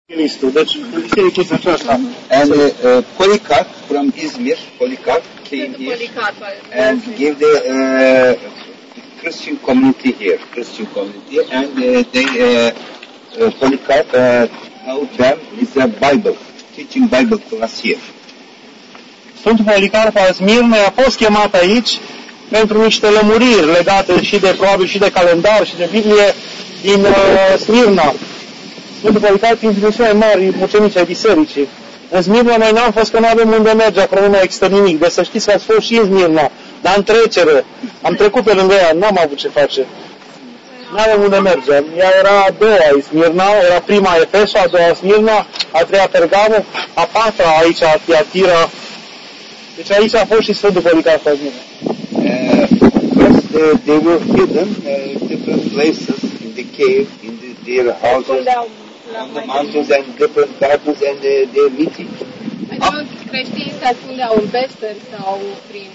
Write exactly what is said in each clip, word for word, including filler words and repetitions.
Deci, biserica este aceasta. And uh, uh, Polycarp from Izmir, Polycarp came here and gave the uh, Christian community here, Christian community, and uh, they, uh, uh, Polycarp uh, helped them with a Bible, teaching Bible class here. Sfântul Policarp al Smirnei a fost chemat aici pentru niște lămuriri legate și de, probabil, și de calendar și de Biblie din uh, Smirna. Sfântul Policarp fiind din cele mai mari mucenici ai bisericii. În Smirna noi n-am fost că nu avem unde merge, acolo nu mai există nimic. Deci să știți că ați fost și în Smirna, dar în trecere. Am trecut pe lângă ea, n-am avut ce face. N-avem unde merge. Ea era a doua Smirna, era prima Efeso, a doua Smirna, a treia Pergamo, a patra aici, a Tiatira. Deci aici a fost și Sfântul Policarp al Smirnei. Uh, first uh, they were hidden uh, different places in the cave, in the, their houses, on the mountains and different gardens and uh, their meeting. Adică creștinii se ascundeau în peșteri sau prin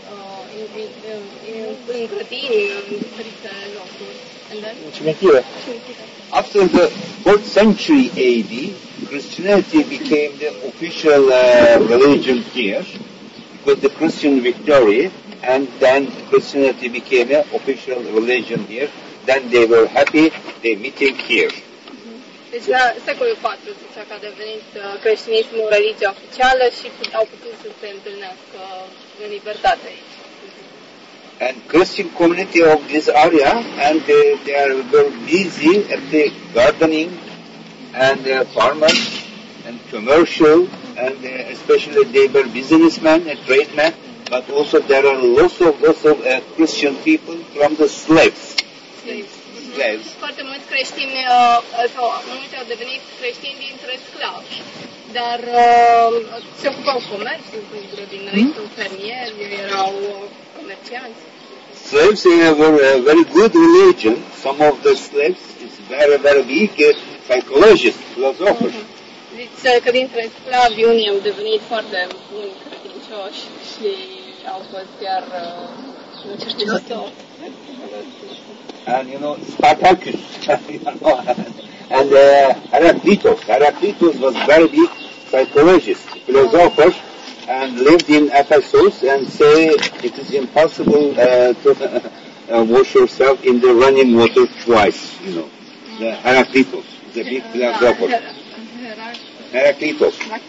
în grădini, în diferite locuri. În cimitire. After the fourth century A D, Christianity became the official uh, religion here with the Christian victory, and then Christianity became an official religion here. Then they were happy, they meeting here. Deci la secolul patru zicea că a devenit creștinismul religia oficială și au putut să se întâlnească în libertate aici. And Christian community of this area, and they, they are very busy at the gardening and uh, farmers and commercial, and uh, especially they were businessmen and tradesmen, but also there are lots of lots of uh, Christian people from the slaves. Slaves. Foarte mulți creștini sau mulți au devenit creștini dintre sclavi, dar uh, se ocupau comerțul, cu grădinării, cu fermieri, erau comercianți. Slaves were a very good religion. Some of the slaves is very very weak uh, psychologists, philosophers. Zice că dintre sclavi unii au devenit foarte buni credincioși și au fost chiar uh, cercetători. And you know, Spartacus, you know, and uh, Heraclitus. Heraclitus was very big psychologist, philosopher, and lived in Ephesus and say it is impossible uh, to uh, wash yourself in the running water twice, you know. The Heraclitus is a big philosopher. Heraclitus.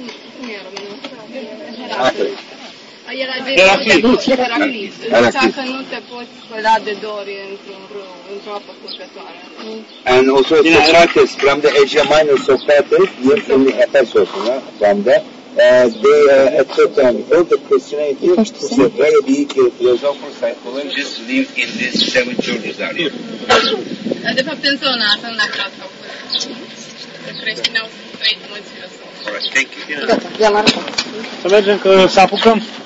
Heraclitus. Era Heraclit. Heraclit. Zicea că nu te poți spăla de dori într-o apă curgătoare. And also Socrates, from the Asia Minor, Socrates lived in Ephesus, you know, from there. Uh, they, uh, at that time, all the Christianity, the very big uh, philosophers, psychologists lived in these seven churches area. De fapt, în zona asta, în Acrat, creștinii au trăit mulți filosofi. All right, thank you. Să mergem că să apucăm.